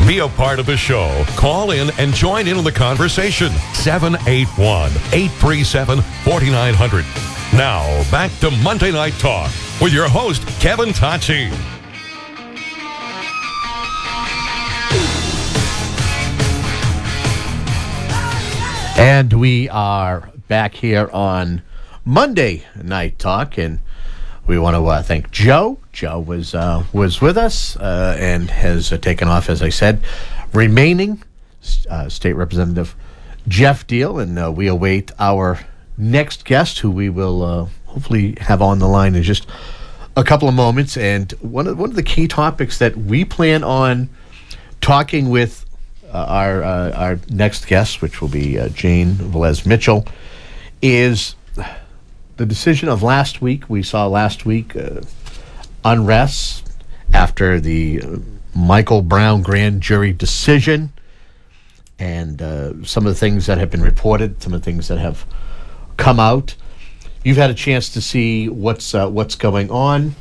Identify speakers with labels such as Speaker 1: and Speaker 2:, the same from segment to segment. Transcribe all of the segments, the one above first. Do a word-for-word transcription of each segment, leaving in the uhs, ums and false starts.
Speaker 1: Be a part of the show. Call in and join in on the conversation. seven eight one, eight three seven, four nine zero zero. Now, back to Monday Night Talk with your host, Kevin Tocci.
Speaker 2: And we are back here on Monday Night Talk, and we want to uh, thank Joe. Joe was uh, was with us uh, and has uh, taken off, as I said, remaining uh, State Representative Jeff Diehl, and uh, we await our next guest, who we will uh, hopefully have on the line in just a couple of moments. And one of one of the key topics that we plan on talking with Uh, our uh, our next guest, which will be uh, Jane Velez Mitchell, is the decision of last week. We saw last week uh, unrest after the uh, Michael Brown grand jury decision, and uh, some of the things that have been reported, some of the things that have come out. You've had a chance to see what's uh, what's going on.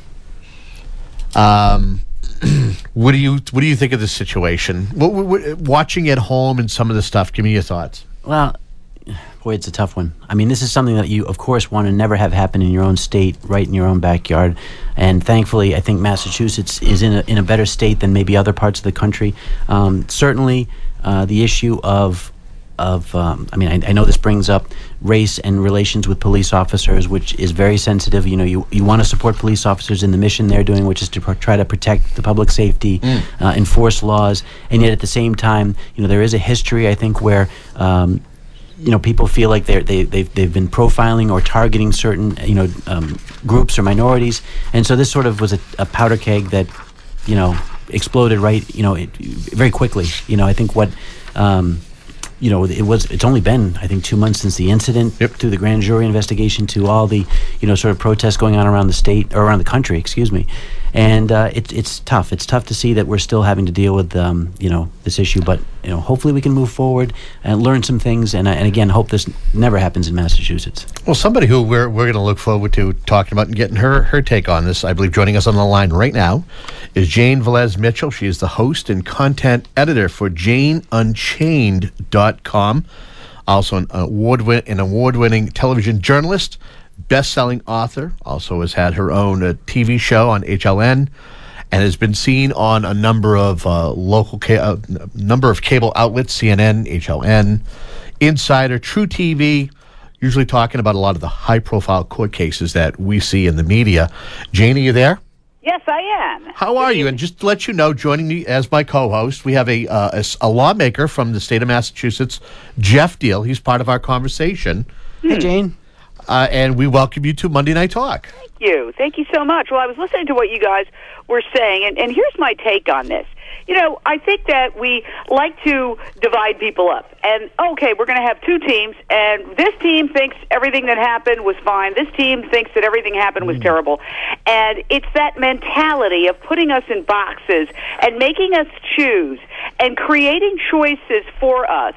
Speaker 2: Um. What do you what do you think of this situation? What, what, watching at home and some of the stuff, give me your thoughts.
Speaker 3: Well, boy, it's a tough one. I mean, this is something that you, of course, want to never have happen in your own state, right in your own backyard. And thankfully, I think Massachusetts is in a, in a better state than maybe other parts of the country. Um, certainly, uh, the issue of of um, I mean, I, I know this brings up race and relations with police officers, which is very sensitive. You know, you, you want to support police officers in the mission they're doing, which is to pro- try to protect the public safety, mm. uh, enforce laws, and yet at the same time, you know, there is a history, I think, where um, you know, people feel like they're, they they've they've been profiling or targeting certain you know um, groups or minorities, and so this sort of was a, a powder keg that you know exploded right you know it, very quickly. You know, I think what. Um, You know, it was. It's only been, I think, two months since the incident,
Speaker 2: yep.
Speaker 3: to the grand jury investigation, to all the, you know, sort of protests going on around the state or around the country. Excuse me, and uh, it's it's tough. It's tough to see that we're still having to deal with, um, you know, this issue. But you know, hopefully we can move forward and learn some things. And and again, hope this never happens in Massachusetts.
Speaker 2: Well, somebody who we're we're going to look forward to talking about and getting her her take on this, I believe, joining us on the line right now, is Jane Velez Mitchell. She is the host and content editor for Jane Unchained dot com. Also an award win- an award-winning television journalist, best-selling author, also has had her own uh, T V show on H L N, and has been seen on a number of uh, local ca- uh, number of cable outlets, C N N, H L N, Insider, True T V, usually talking about a lot of the high-profile court cases that we see in the media. Jane, are you there?
Speaker 4: Yes, I am.
Speaker 2: How are you? And just to let you know, joining me as my co-host, we have a, uh, a a lawmaker from the state of Massachusetts, Jeff Diehl. He's part of our conversation.
Speaker 3: Hey, Jane.
Speaker 2: Uh, and we welcome you to Monday Night Talk.
Speaker 4: Thank you. Thank you so much. Well, I was listening to what you guys were saying, and, and here's my take on this. You know, I think that we like to divide people up. And, okay, we're going to have two teams, and this team thinks everything that happened was fine. This team thinks that everything happened was mm. terrible. And it's that mentality of putting us in boxes and making us choose and creating choices for us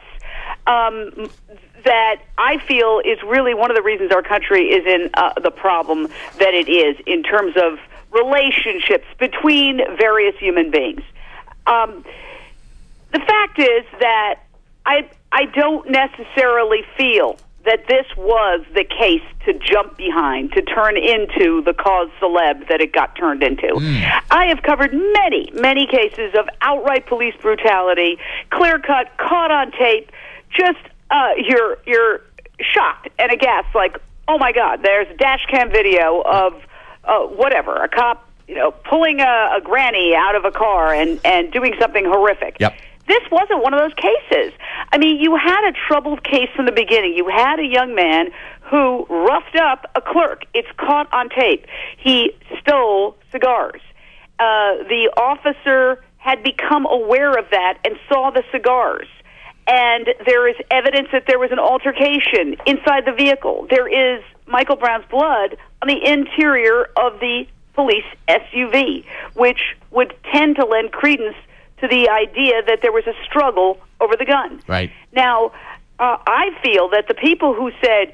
Speaker 4: um, that I feel is really one of the reasons our country is in uh, the problem that it is in terms of relationships between various human beings. Um, the fact is that I I don't necessarily feel that this was the case to jump behind, to turn into the cause celeb that it got turned into. Mm. I have covered many, many cases of outright police brutality, clear-cut, caught on tape, just uh, you're, you're shocked and aghast, like, oh my God, there's a dash cam video of uh, whatever, a cop you know, pulling a, a granny out of a car and, and doing something horrific.
Speaker 2: Yep.
Speaker 4: This wasn't one of those cases. I mean, you had a troubled case from the beginning. You had a young man who roughed up a clerk. It's caught on tape. He stole cigars. Uh, the officer had become aware of that and saw the cigars. And there is evidence that there was an altercation inside the vehicle. There is Michael Brown's blood on the interior of the police S U V, which would tend to lend credence to the idea that there was a struggle over the gun.
Speaker 2: Right.
Speaker 4: Now, uh, I feel that the people who said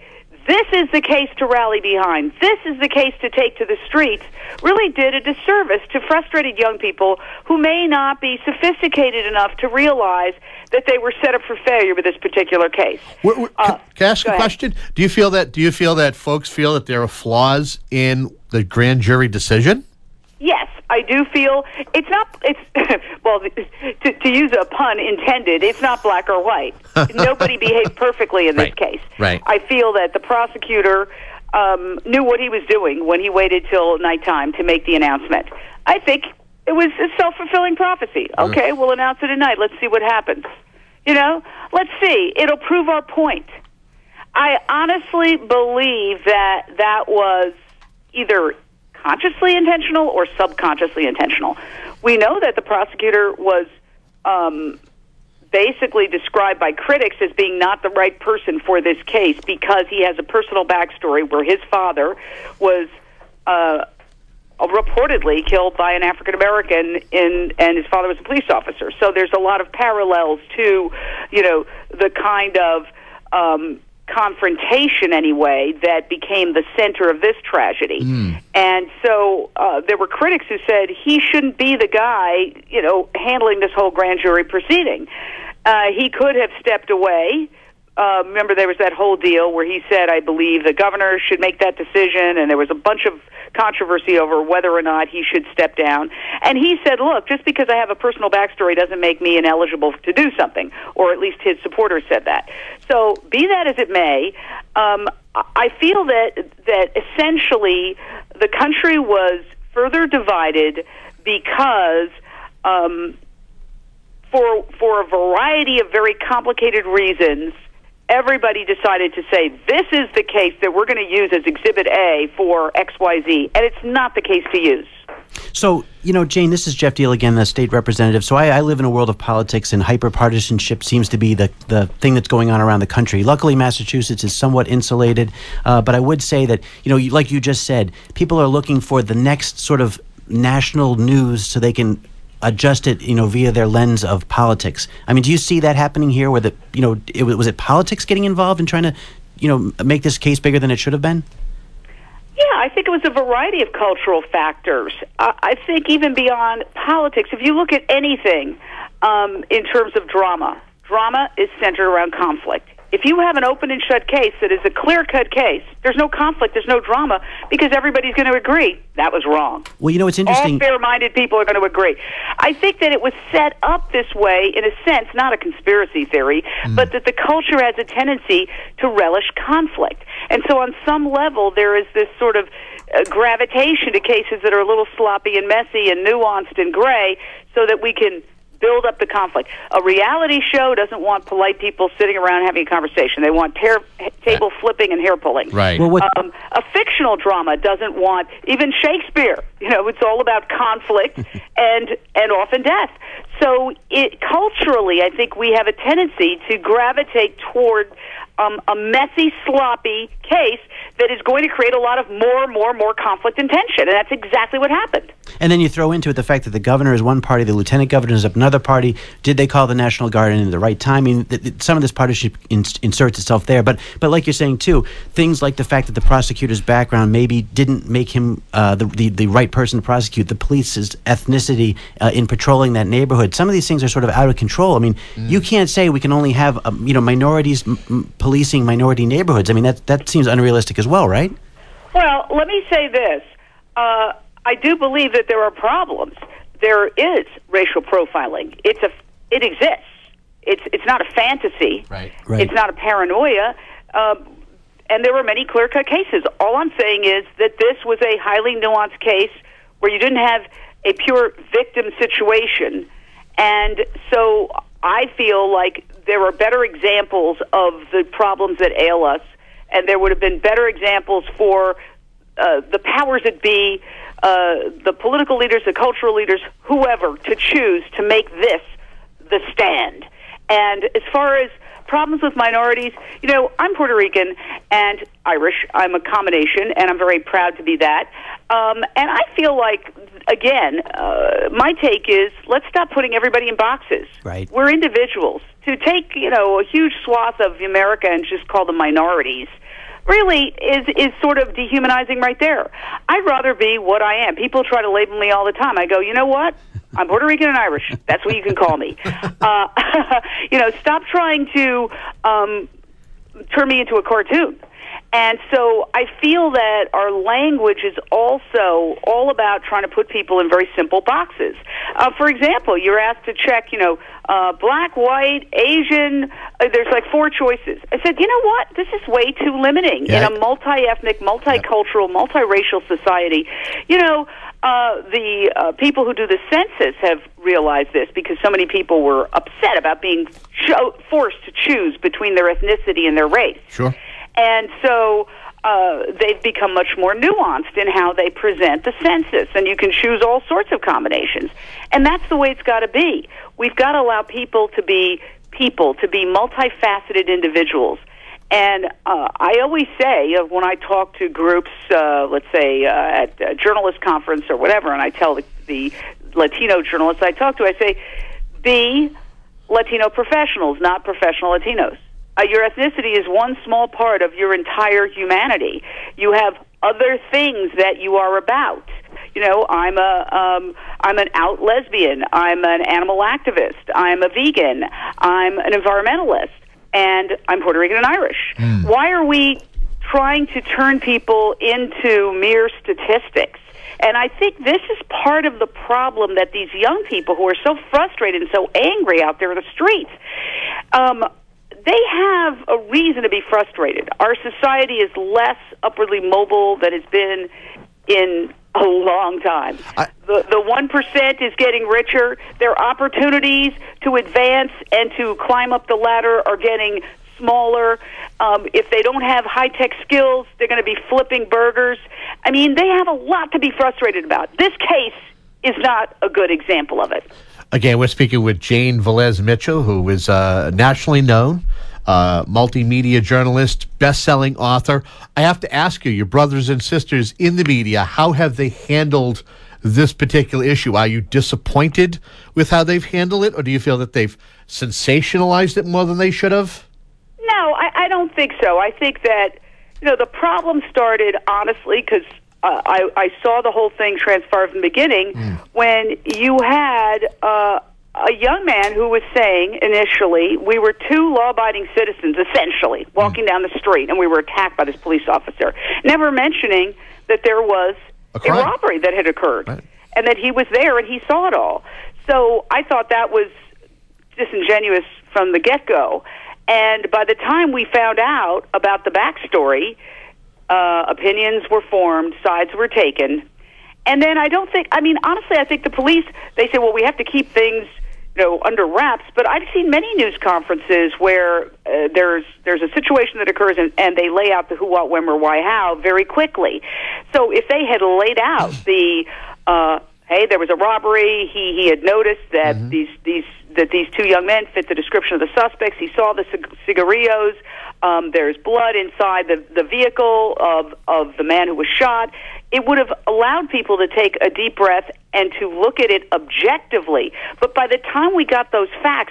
Speaker 4: this is the case to rally behind, this is the case to take to the streets, really did a disservice to frustrated young people who may not be sophisticated enough to realize that they were set up for failure with this particular case.
Speaker 2: We're, we're,
Speaker 4: Uh,
Speaker 2: can, can I ask
Speaker 4: go
Speaker 2: a
Speaker 4: ahead.
Speaker 2: question? Do you feel that? Do you feel that folks feel that there are flaws in the grand jury decision?
Speaker 4: Yes, I do feel it's not. It's well, to, to use a pun intended. It's not black or white. Nobody behaved perfectly in this
Speaker 2: Right,
Speaker 4: case.
Speaker 2: right.
Speaker 4: I feel that the prosecutor um, knew what he was doing when he waited till nighttime to make the announcement. I think it was a self-fulfilling prophecy. Okay, we'll announce it at night. Let's see what happens. You know, let's see. It'll prove our point. I honestly believe that that was either consciously intentional or subconsciously intentional. We know that the prosecutor was um, basically described by critics as being not the right person for this case because he has a personal backstory where his father was uh, reportedly killed by an African American in, and his father was a police officer. So there's a lot of parallels to, you know, the kind of um, confrontation anyway that became the center of this tragedy. Mm. And so uh, there were critics who said he shouldn't be the guy, you know, handling this whole grand jury proceeding. Uh, he could have stepped away. Uh, remember, there was that whole deal where he said, I believe the governor should make that decision, and there was a bunch of controversy over whether or not he should step down. And he said, look, just because I have a personal backstory doesn't make me ineligible to do something, or at least his supporters said that. So be that as it may, um, I feel that that essentially the country was further divided because um, for for a variety of very complicated reasons, everybody decided to say, this is the case that we're going to use as Exhibit A for X Y Z, and it's not the case to use.
Speaker 3: So, you know, Jane, this is Jeff Deal again, the state representative. So I, I live in a world of politics, and hyper-partisanship seems to be the, the thing that's going on around the country. Luckily, Massachusetts is somewhat insulated, uh, but I would say that, you know, you- like you just said, people are looking for the next sort of national news so they can adjust it, you know, via their lens of politics. I mean, do you see that happening here where the, you know, it, was it politics getting involved in trying to, you know, make this case bigger than it should have been?
Speaker 4: Yeah, I think it was a variety of cultural factors. Uh, I think even beyond politics, if you look at anything um, in terms of drama, drama is centered around conflict. If you have an open and shut case that is a clear-cut case, there's no conflict, there's no drama, because everybody's going to agree that was wrong.
Speaker 3: Well, you know, it's interesting.
Speaker 4: All fair-minded people are going to agree. I think that it was set up this way, in a sense, not a conspiracy theory, mm. but that the culture has a tendency to relish conflict. And so on some level, there is this sort of uh, gravitation to cases that are a little sloppy and messy and nuanced and gray so that we can build up the conflict. A reality show doesn't want polite people sitting around having a conversation. They want tear, table flipping and hair pulling.
Speaker 2: Right.
Speaker 3: Well, what,
Speaker 4: um, a fictional drama doesn't want, even Shakespeare, you know, it's all about conflict and and often death. So it, culturally, I think we have a tendency to gravitate toward um, a messy, sloppy case that is going to create a lot of more, more, more conflict and tension, and that's exactly what happened.
Speaker 3: And then you throw into it the fact that the governor is one party, the lieutenant governor is another party. Did they call the National Guard in at the right time? I mean, th- th- some of this partisanship ins- inserts itself there. But but like you're saying, too, things like the fact that the prosecutor's background maybe didn't make him uh, the, the, the right person to prosecute, the police's ethnicity uh, in patrolling that neighborhood. Some of these things are sort of out of control. I mean, mm. you can't say we can only have um, you know minorities m- m- policing minority neighborhoods. I mean, that, that seems unrealistic as well, right?
Speaker 4: Well, let me say this. Uh, I do believe that there are problems. There is racial profiling. It's a, it exists. It's it's not a fantasy.
Speaker 2: Right.
Speaker 3: Right.
Speaker 4: It's not a paranoia. Um, and there were many clear-cut cases. All I'm saying is that this was a highly nuanced case where you didn't have a pure victim situation. And so I feel like there are better examples of the problems that ail us, and there would have been better examples for uh, the powers that be, uh, the political leaders, the cultural leaders, whoever, to choose to make this the stand. And as far as problems with minorities, you know, I'm Puerto Rican and Irish. I'm a combination, and I'm very proud to be that. Um, and I feel like, again, uh, my take is let's stop putting everybody in boxes.
Speaker 3: Right.
Speaker 4: We're individuals. To take, you know, a huge swath of America and just call them minorities really is is sort of dehumanizing right there. I'd rather be what I am. People try to label me all the time. I go, you know what? I'm Puerto Rican and Irish. That's what you can call me. Uh, you know, stop trying to um, turn me into a cartoon. And so I feel that our language is also all about trying to put people in very simple boxes. Uh, for example, you're asked to check, you know, uh, black, white, Asian. Uh, there's like four choices. I said, you know what? This is way too limiting
Speaker 2: yeah.
Speaker 4: in a multi-ethnic, multicultural, multiracial society. You know, uh, the uh, people who do the census have realized this because so many people were upset about being cho- forced to choose between their ethnicity and their race.
Speaker 2: Sure.
Speaker 4: And so uh, they've become much more nuanced in how they present the census, and you can choose all sorts of combinations. And that's the way it's got to be. We've got to allow people to be people, to be multifaceted individuals. And uh, I always say, uh, when I talk to groups, uh, let's say uh, at a journalist conference or whatever, and I tell the, the Latino journalists I talk to, I say, be Latino professionals, not professional Latinos. Uh, your ethnicity is one small part of your entire humanity. You have other things that you are about. You know, I'm a um, I'm an out lesbian. I'm an animal activist. I'm a vegan. I'm an environmentalist, and I'm Puerto Rican and Irish. Mm. Why are we trying to turn people into mere statistics? And I think this is part of the problem that these young people who are so frustrated and so angry out there in the streets. Um, They have a reason to be frustrated. Our society is less upwardly mobile than it's been in a long time. I, the the one percent is getting richer. Their opportunities to advance and to climb up the ladder are getting smaller. Um, if they don't have high-tech skills, they're going to be flipping burgers. I mean, they have a lot to be frustrated about. This case is not a good example of it.
Speaker 2: Again, we're speaking with Jane Velez Mitchell, who is uh, nationally known, uh, multimedia journalist, best-selling author. I have to ask you, your brothers and sisters in the media, how have they handled this particular issue? Are you disappointed with how they've handled it, or do you feel that they've sensationalized it more than they should have?
Speaker 4: No, I, I don't think so. I think that, you know, the problem started, honestly, because Uh, I, I saw the whole thing transpire from the beginning mm. when you had uh, a young man who was saying initially we were two law-abiding citizens, essentially, walking mm. down the street, and we were attacked by this police officer, never mentioning that there was a, a robbery that had occurred right. and that he was there and he saw it all. So I thought that was disingenuous from the get-go. And by the time we found out about the backstory, Uh, opinions were formed, sides were taken, and then I don't think, I mean, honestly, I think the police, they say, well, we have to keep things, you know, under wraps, but I've seen many news conferences where uh, there's there's a situation that occurs and, and they lay out the who, what, when, or why, how very quickly. So if they had laid out the, uh, hey, there was a robbery, he, he had noticed that mm-hmm. these these that these two young men fit the description of the suspects, he saw the cig- cigarillos, Um, there's blood inside the, the vehicle of, of the man who was shot. It would have allowed people to take a deep breath and to look at it objectively. But by the time we got those facts,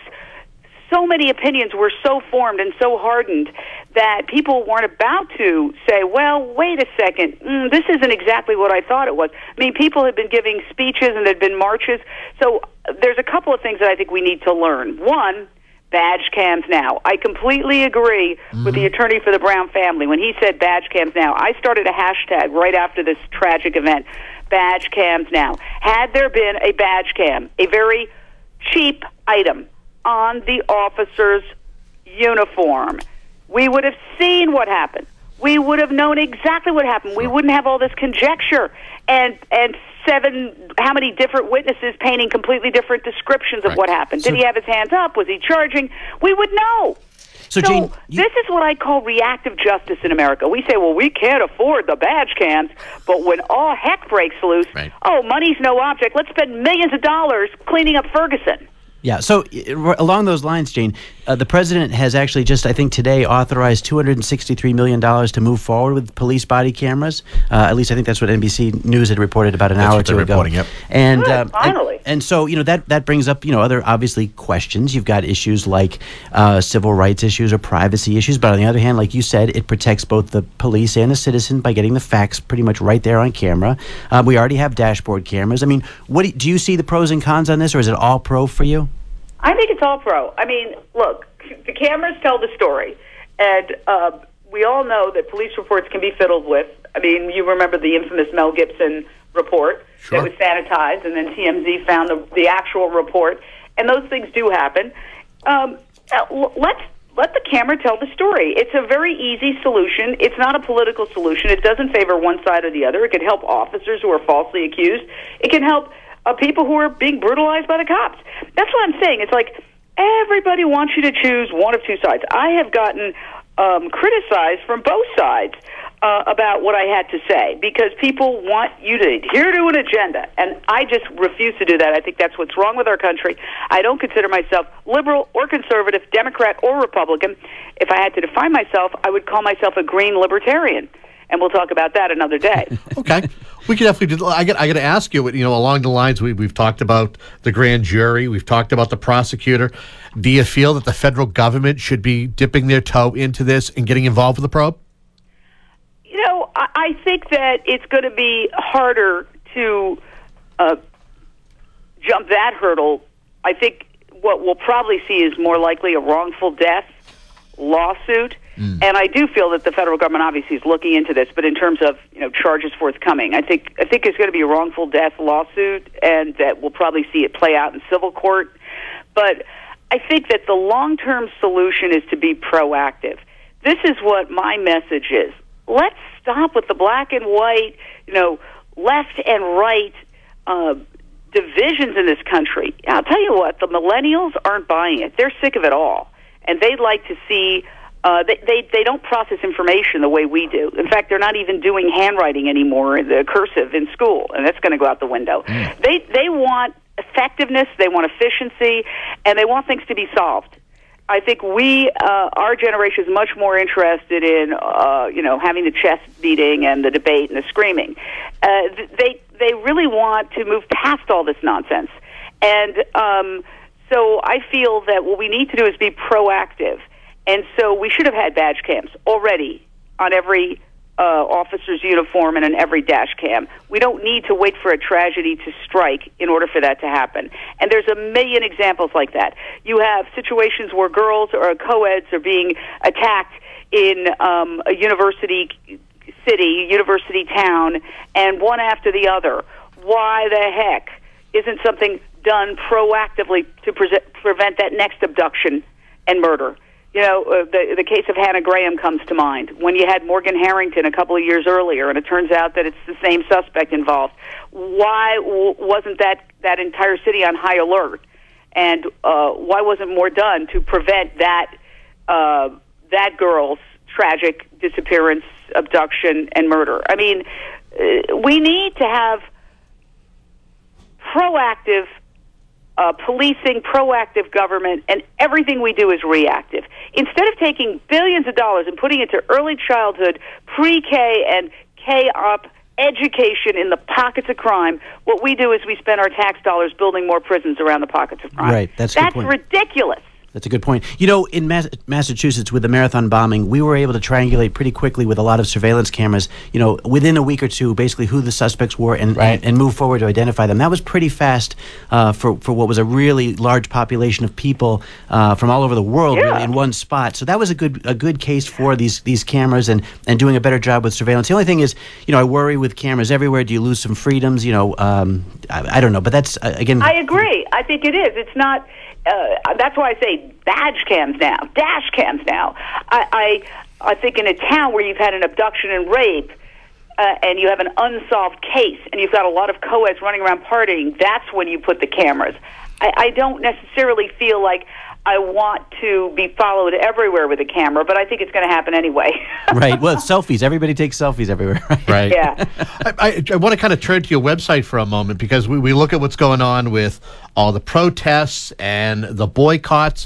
Speaker 4: so many opinions were so formed and so hardened that people weren't about to say, well, wait a second, mm, this isn't exactly what I thought it was. I mean, people had been giving speeches and there had been marches. So uh, there's a couple of things that I think we need to learn. One, badge cams now. I completely agree mm-hmm. with the attorney for the Brown family. When he said badge cams now, I started a hashtag right after this tragic event, badge cams now. Had there been a badge cam, a very cheap item on the officer's uniform, we would have seen what happened. We would have known exactly what happened. We wouldn't have all this conjecture and and seven, how many different witnesses painting completely different descriptions of right. what happened. So, did he have his hands up? Was he charging? We would know.
Speaker 3: So,
Speaker 4: so
Speaker 3: Jane, you...
Speaker 4: this is what I call reactive justice in America. We say, well, we can't afford the badge cams, but when all heck breaks loose,
Speaker 2: right.
Speaker 4: oh, money's no object. Let's spend millions of dollars cleaning up Ferguson.
Speaker 3: Yeah, so uh, along those lines, Jane, Uh, the president has actually just, I think today, authorized two hundred sixty-three million dollars to move forward with police body cameras. Uh, at least I think that's what N B C News had reported about an
Speaker 2: That's
Speaker 3: hour or
Speaker 2: what
Speaker 3: two
Speaker 2: they're
Speaker 3: ago.
Speaker 2: reporting, yep.
Speaker 3: And,
Speaker 4: Good,
Speaker 3: um,
Speaker 4: finally.
Speaker 3: and and so, you know, that, that brings up, you know, other obviously questions. You've got issues like uh, civil rights issues or privacy issues. But on the other hand, like you said, it protects both the police and the citizen by getting the facts pretty much right there on camera. Uh, we already have dashboard cameras. I mean, what do you, do you see the pros and cons on this, or is it all pro for you?
Speaker 4: I think it's all pro. I mean, look, the cameras tell the story, and uh, we all know that police reports can be fiddled with. I mean, you remember the infamous Mel Gibson report
Speaker 2: Sure.
Speaker 4: that was sanitized, and then T M Z found the, the actual report, and those things do happen. Um, uh, let's let the camera tell the story. It's a very easy solution. It's not a political solution. It doesn't favor one side or the other. It can help officers who are falsely accused. It can help uh, people who are being brutalized by the cops. That's what I'm saying. It's like everybody wants you to choose one of two sides. I have gotten um, criticized from both sides uh, about what I had to say because people want you to adhere to an agenda, and I just refuse to do that. I think that's what's wrong with our country. I don't consider myself liberal or conservative, Democrat or Republican. If I had to define myself, I would call myself a green libertarian. And we'll talk about that another day.
Speaker 2: Okay, we can definitely do. I got. I got to ask you. You know, along the lines we we've talked about the grand jury, we've talked about the prosecutor. Do you feel that the federal government should be dipping their toe into this and getting involved with the probe?
Speaker 4: You know, I, I think that it's going to be harder to uh, jump that hurdle. I think what we'll probably see is more likely a wrongful death lawsuit. Mm. And I do feel that the federal government obviously is looking into this, but in terms of, you know, charges forthcoming, I think I think it's going to be a wrongful death lawsuit, and that we'll probably see it play out in civil court. But I think that the long-term solution is to be proactive. This is what my message is. Let's stop with the black and white, you know, left and right uh, divisions in this country. I'll tell you what, the millennials aren't buying it. They're sick of it all, and they'd like to see. Uh, they, they they don't process information the way we do. In fact, they're not even doing handwriting anymore, the cursive in school, and that's going to go out the window. Mm. They they want effectiveness, they want efficiency, and they want things to be solved. I think we, uh, our generation, is much more interested in, uh, you know, having the chest beating and the debate and the screaming. Uh, they they really want to move past all this nonsense, and um, so I feel that what we need to do is be proactive. And so we should have had badge cams already on every uh, officer's uniform and on every dash cam. We don't need to wait for a tragedy to strike in order for that to happen. And there's a million examples like that. You have situations where girls or co-eds are being attacked in um, a university city, university town, and one after the other. Why the heck isn't something done proactively to pre- prevent that next abduction and murder? You know, uh, the the case of Hannah Graham comes to mind. When you had Morgan Harrington a couple of years earlier, and it turns out that it's the same suspect involved. Why w- wasn't that, that entire city on high alert? And uh, why wasn't more done to prevent that uh, that girl's tragic disappearance, abduction, and murder? I mean, uh, we need to have proactive Uh, policing, proactive government, and everything we do is reactive. Instead of taking billions of dollars and putting it to early childhood, pre-K, and K-op education in the pockets of crime, what we do is we spend our tax dollars building more prisons around the pockets of crime.
Speaker 3: Right, that's a good
Speaker 4: That's
Speaker 3: point.
Speaker 4: ridiculous.
Speaker 3: That's a good point. You know, in Mass- Massachusetts with the marathon bombing, we were able to triangulate pretty quickly with a lot of surveillance cameras, you know, within a week or two, basically who the suspects were and,
Speaker 2: right.
Speaker 3: and, and move forward to identify them. That was pretty fast uh, for, for what was a really large population of people uh, from all over the world
Speaker 4: Yeah.
Speaker 3: really, in one spot. So that was a good a good case for these these cameras and, and doing a better job with surveillance. The only thing is, you know, I worry with cameras everywhere, do you lose some freedoms? You know, um, I, I don't know. But that's, uh, again...
Speaker 4: I agree. I think it is. It's not... Uh, that's why I say badge cams now, dash cams now. I, I, I think in a town where you've had an abduction and rape, uh, and you have an unsolved case, and you've got a lot of co-eds running around partying, that's when you put the cameras. I, I don't necessarily feel like I want to be followed everywhere with a camera, but I think it's going to happen anyway.
Speaker 3: Right. Well, selfies. Everybody takes selfies everywhere. Right.
Speaker 2: Right.
Speaker 4: Yeah.
Speaker 2: I, I, I want to kind of turn to your website for a moment because we, we look at what's going on with all the protests and the boycotts.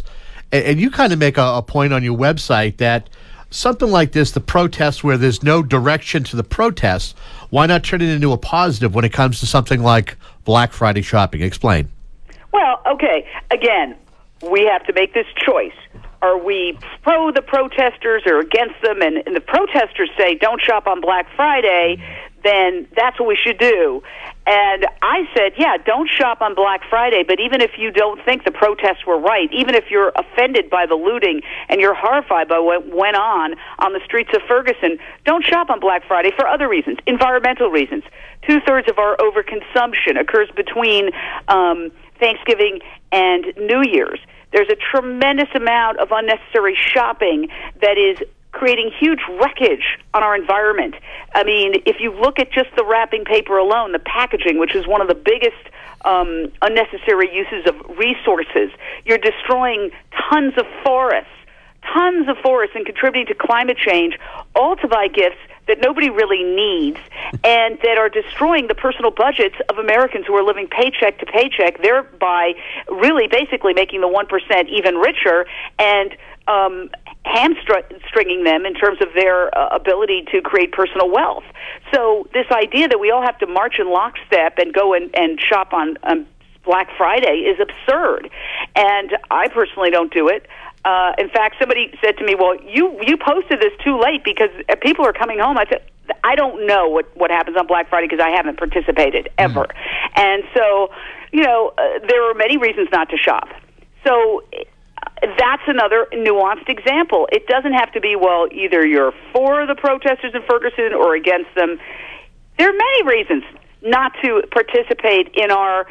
Speaker 2: and, and you kind of make a, a point on your website that something like this, the protests where there's no direction to the protests, why not turn it into a positive when it comes to something like Black Friday shopping? Explain.
Speaker 4: Well, okay, again, we have to make this choice. Are we pro the protesters or against them? And, and the protesters say, don't shop on Black Friday, then that's what we should do. And I said, yeah, don't shop on Black Friday, but even if you don't think the protests were right, even if you're offended by the looting and you're horrified by what went on on the streets of Ferguson, don't shop on Black Friday for other reasons, environmental reasons. Two-thirds of our overconsumption occurs between um, Thanksgiving and New Year's. There's a tremendous amount of unnecessary shopping that is creating huge wreckage on our environment. I mean, if you look at just the wrapping paper alone, the packaging, which is one of the biggest um, unnecessary uses of resources, you're destroying tons of forests, tons of forests, and contributing to climate change, all to buy gifts that nobody really needs and that are destroying the personal budgets of Americans who are living paycheck to paycheck, thereby really basically making the one percent even richer and um, hamstringing them in terms of their uh, ability to create personal wealth. So this idea that we all have to march in lockstep and go and, and shop on um, Black Friday is absurd. And I personally don't do it. Uh, in fact, somebody said to me, well, you, you posted this too late because people are coming home. I said, I don't know what, what happens on Black Friday because I haven't participated ever. Mm. And so, you know, uh, there are many reasons not to shop. So uh, that's another nuanced example. It doesn't have to be, well, either you're for the protesters in Ferguson or against them. There are many reasons not to participate in our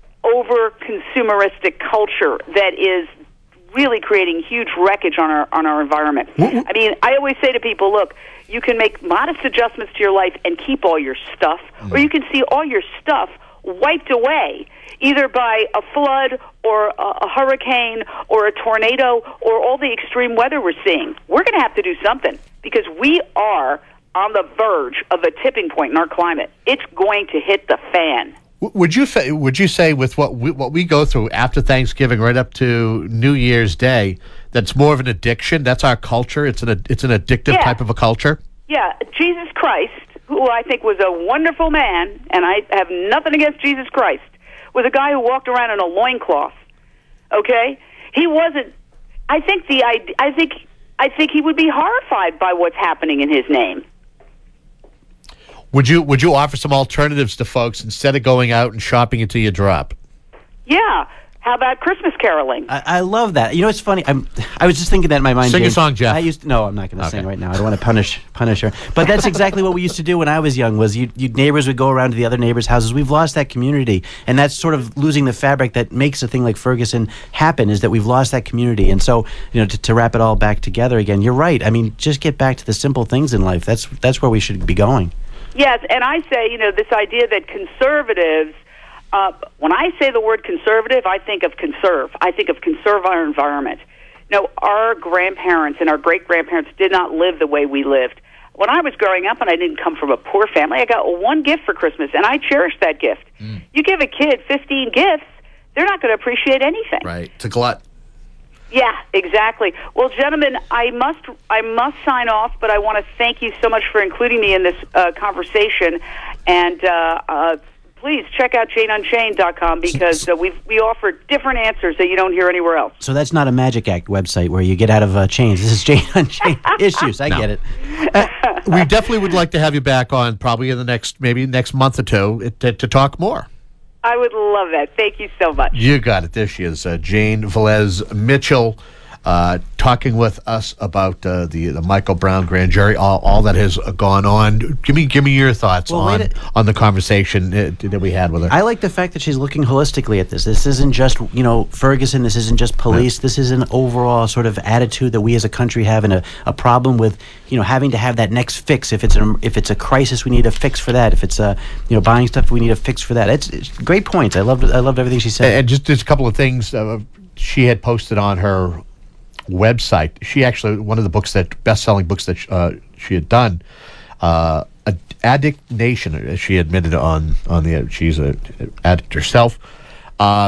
Speaker 4: over-consumeristic culture that is really creating huge wreckage on our on our environment. Mm-hmm. I mean, I always say to people, look, you can make modest adjustments to your life and keep all your stuff, mm-hmm. or you can see all your stuff wiped away, either by a flood or a, a hurricane or a tornado or all the extreme weather we're seeing. We're going to have to do something because we are on the verge of a tipping point in our climate. It's going to hit the fan.
Speaker 2: Would you would you say with what we, what we go through after Thanksgiving right up to New Year's Day, that's more of an addiction? That's our culture. It's an it's an addictive
Speaker 4: yeah.
Speaker 2: type of a culture.
Speaker 4: Yeah, Jesus Christ, who I think was a wonderful man, and I have nothing against Jesus Christ, was a guy who walked around in a loincloth. Okay, he wasn't. I think the I think I think he would be horrified by what's happening in his name.
Speaker 2: Would you would you offer some alternatives to folks instead of going out and shopping until you drop?
Speaker 4: Yeah. How about Christmas caroling?
Speaker 3: I, I love that. You know, it's funny. I'm, I was just thinking that in my mind.
Speaker 2: Sing
Speaker 3: James.
Speaker 2: a song, Jeff.
Speaker 3: I used to, no, I'm not going to
Speaker 2: okay.
Speaker 3: sing right now. I don't want to punish punish her. But that's exactly what we used to do when I was young. Was you, you neighbors would go around to the other neighbors' houses. We've lost that community, and that's sort of losing the fabric that makes a thing like Ferguson happen. Is that we've lost that community, and so you know to, to wrap it all back together again. You're right. I mean, just get back to the simple things in life. That's that's where we should be going.
Speaker 4: Yes, and I say, you know, this idea that conservatives, uh, when I say the word conservative, I think of conserve. I think of conserve our environment. You know, our grandparents and our great-grandparents did not live the way we lived. When I was growing up and I didn't come from a poor family, I got one gift for Christmas, and I cherished that gift. Mm. You give a kid fifteen gifts, they're not going to appreciate anything.
Speaker 2: Right. It's a glut.
Speaker 4: Yeah, exactly. Well, gentlemen, I must I must sign off, but I want to thank you so much for including me in this uh, conversation. And uh, uh, please check out Jane Unchained dot com because uh, we we offer different answers that you don't hear anywhere else.
Speaker 3: So that's not a Magic Act website where you get out of uh, chains. This is Jane Unchained Issues. I
Speaker 2: no.
Speaker 3: get it.
Speaker 2: Uh, we definitely would like to have you back on probably in the next maybe next month or two to, to talk more.
Speaker 4: I would love that. Thank you so much.
Speaker 2: You got it. There she is, uh, Jane Velez Mitchell, uh, talking with us about uh, the the Michael Brown grand jury, all, all that has gone on. Give me give me your thoughts
Speaker 3: well,
Speaker 2: on
Speaker 3: a,
Speaker 2: on the conversation that, that we had with her.
Speaker 3: I like the fact that she's looking holistically at this. This isn't just you know Ferguson. This isn't just police. Yeah. This is an overall sort of attitude that we as a country have, and a, a problem with you know having to have that next fix. If it's a, if it's a crisis, we need a fix for that. If it's a you know buying stuff, we need a fix for that. It's, it's great points. I loved I loved everything she said.
Speaker 2: And just just a couple of things uh, she had posted on her website. She actually one of the books that best-selling books that uh, she had done, uh, Addict Nation. She admitted on on the she's a addict herself. Um,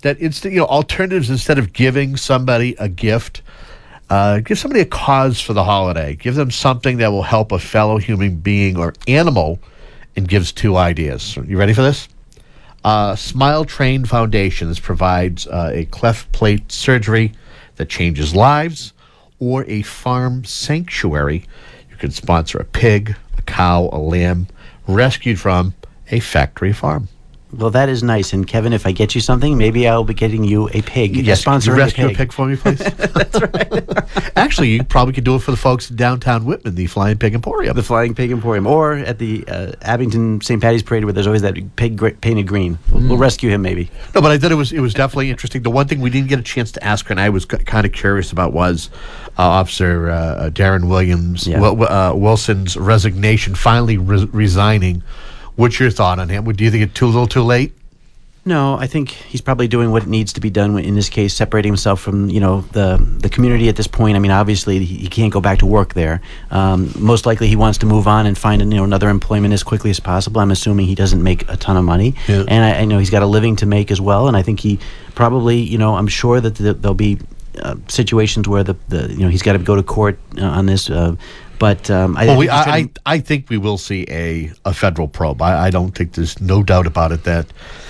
Speaker 2: that instead, you know, alternatives instead of giving somebody a gift, uh, give somebody a cause for the holiday. Give them something that will help a fellow human being or animal, and gives two ideas. You ready for this? Uh, Smile Train Foundations provides uh, a cleft plate surgery that changes lives, or a farm sanctuary. You can sponsor a pig, a cow, a lamb rescued from a factory farm.
Speaker 3: Well, that is nice. And Kevin, if I get you something, maybe I'll be getting you a pig.
Speaker 2: Yes,
Speaker 3: sponsor
Speaker 2: you
Speaker 3: a
Speaker 2: rescue
Speaker 3: pig.
Speaker 2: a pig for me, please. That's right. Actually, you probably could do it for the folks in downtown Whitman, the Flying Pig Emporium.
Speaker 3: The Flying Pig Emporium, or at the uh, Abington Saint Patty's Parade, where there's always that pig gr- painted green. We'll,
Speaker 2: Mm.
Speaker 3: we'll rescue him, maybe.
Speaker 2: No, but I thought it was it was definitely interesting. The one thing we didn't get a chance to ask her, and I was c- kind of curious about, was uh, Officer uh, Darren Williams
Speaker 3: Yeah.
Speaker 2: Wil- uh, Wilson's resignation, finally re- resigning. What's your thought on him? Do you think it's too little, too late?
Speaker 3: No, I think he's probably doing what needs to be done in this case, separating himself from, you know, the the community at this point. I mean, obviously he, he can't go back to work there. Um, most likely he wants to move on and find, you know, another employment as quickly as possible. I'm assuming he doesn't make a ton of money,
Speaker 2: Yeah.
Speaker 3: and I, I know he's got a living to make as well. And I think he probably, you know, I'm sure that the, there'll be uh, situations where the, the you know he's got to go to court uh, on this. Uh, But um, I,
Speaker 2: Well,
Speaker 3: I,
Speaker 2: we,
Speaker 3: think he's
Speaker 2: I, I
Speaker 3: trying-
Speaker 2: I think we will see a, a federal probe. I, I don't think there's no doubt about it that,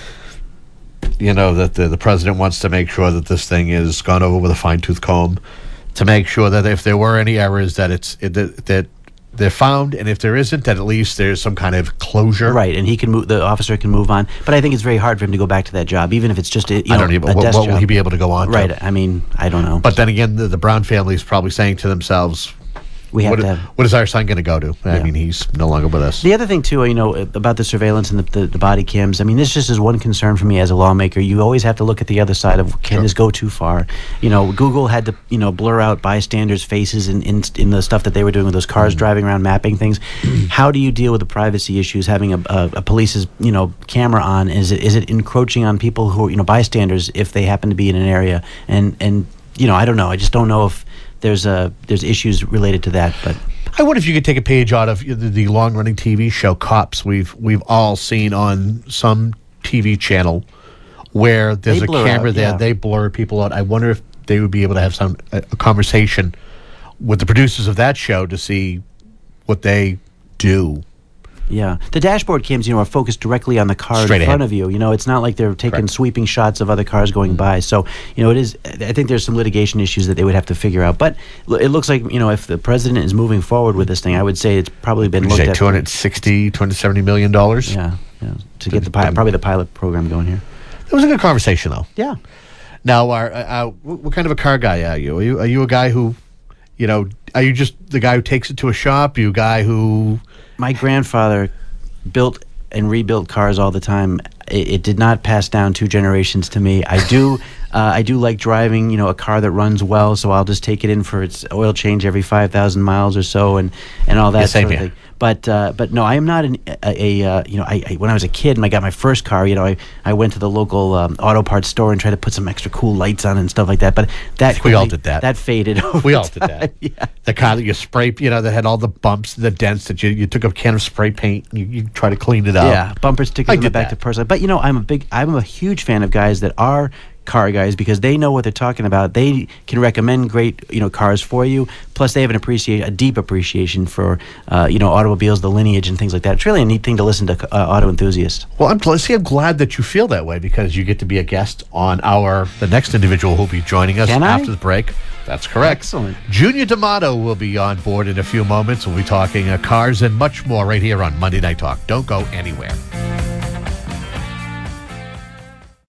Speaker 2: you know, that the, the president wants to make sure that this thing is gone over with a fine-tooth comb, to make sure that if there were any errors, that it's it, that, that they're found, and if there isn't, that at least there's some kind of closure.
Speaker 3: right, and he can move. The officer can move on. But I think it's very hard for him to go back to that job, even if it's just a, you
Speaker 2: I
Speaker 3: know,
Speaker 2: don't even.
Speaker 3: a
Speaker 2: What,
Speaker 3: desk
Speaker 2: what will
Speaker 3: job.
Speaker 2: he be able to go on to?
Speaker 3: Right. I mean, I don't know.
Speaker 2: But then again, the, the Brown family is probably saying to themselves,
Speaker 3: we have
Speaker 2: what,
Speaker 3: to have.
Speaker 2: what is our son going to go to? I
Speaker 3: Yeah.
Speaker 2: mean, he's no longer with us.
Speaker 3: The other thing, too, you know, about the surveillance and the, the, the body cams, I mean, this just is one concern for me as a lawmaker. You always have to look at the other side of, can
Speaker 2: Sure.
Speaker 3: this go too far? You know, Google had to, you know, blur out bystanders' faces in, in, in the stuff that they were doing with those cars
Speaker 2: Mm.
Speaker 3: driving around, mapping things. How do you deal with the privacy issues, having a, a, a police's, you know, camera on? Is it is it encroaching on people who are, you know, bystanders if they happen to be in an area? And, and you know, I don't know. I just don't know if there's a, there's issues related to that, but...
Speaker 2: I wonder if you could take a page out of the, the long-running T V show Cops. We've we've all seen on some T V channel where there's
Speaker 3: They
Speaker 2: a
Speaker 3: blur
Speaker 2: camera
Speaker 3: out,
Speaker 2: there.
Speaker 3: yeah.
Speaker 2: They blur people out. I wonder if they would be able to have some a, a conversation with the producers of that show to see what they do.
Speaker 3: Yeah, the dashboard cams, you know, are focused directly on the car
Speaker 2: Straight
Speaker 3: in front
Speaker 2: ahead.
Speaker 3: of you. You know, it's not like they're taking
Speaker 2: Correct.
Speaker 3: sweeping shots of other cars going by. So, you know, it is. I think there's some litigation issues that they would have to figure out. But l- it looks like, you know, if the president is moving forward with this thing, I would say it's probably been
Speaker 2: Would you
Speaker 3: looked
Speaker 2: say
Speaker 3: at.
Speaker 2: two hundred sixty, two hundred seventy million dollars?
Speaker 3: Yeah, yeah, to get the pilot, probably the pilot program going here.
Speaker 2: It was a good conversation, though.
Speaker 3: Yeah.
Speaker 2: Now, are, uh, uh, what what kind of a car guy are you? Are you are you a guy who, you know, are you just the guy who takes it to a shop? Are you a guy who?
Speaker 3: My grandfather built and rebuilt cars all the time. It, it did not pass down two generations to me. I do, uh, I do like driving, you know, a car that runs well. So I'll just take it in for its oil change every five thousand miles or so, and and all that
Speaker 2: Yeah, same
Speaker 3: sort of
Speaker 2: here.
Speaker 3: thing. But uh, but no, I am not an, a, a uh, you know I, I when I was a kid and I got my first car, you know, I, I went to the local um, auto parts store and tried to put some extra cool lights on and stuff like that. But that
Speaker 2: We all
Speaker 3: quickly-
Speaker 2: did that.
Speaker 3: That faded. Over
Speaker 2: We all did
Speaker 3: time.
Speaker 2: that.
Speaker 3: Yeah.
Speaker 2: The car that you spray, you know, that had all the bumps, the dents that you you took a can of spray paint and you, you try to clean it up.
Speaker 3: Yeah, bumper stickers
Speaker 2: I
Speaker 3: in the
Speaker 2: did
Speaker 3: back
Speaker 2: that.
Speaker 3: to personally. But you know, I'm a big, I'm a huge fan of guys that are car guys because they know what they're talking about. They can recommend great, you know, cars for you. Plus, they have an appreciate a deep appreciation for, uh, you know, automobiles, the lineage, and things like that. It's really a neat thing to listen to uh, auto enthusiasts.
Speaker 2: Well, I'm gl- see, I'm glad that you feel that way because you get to be a guest on our the next individual who'll be joining us
Speaker 3: Can I?
Speaker 2: after the break. That's correct.
Speaker 3: Excellent.
Speaker 2: Junior D'Amato will be on board in a few moments. We'll be talking uh, cars and much more right here on Monday Night Talk. Don't go anywhere.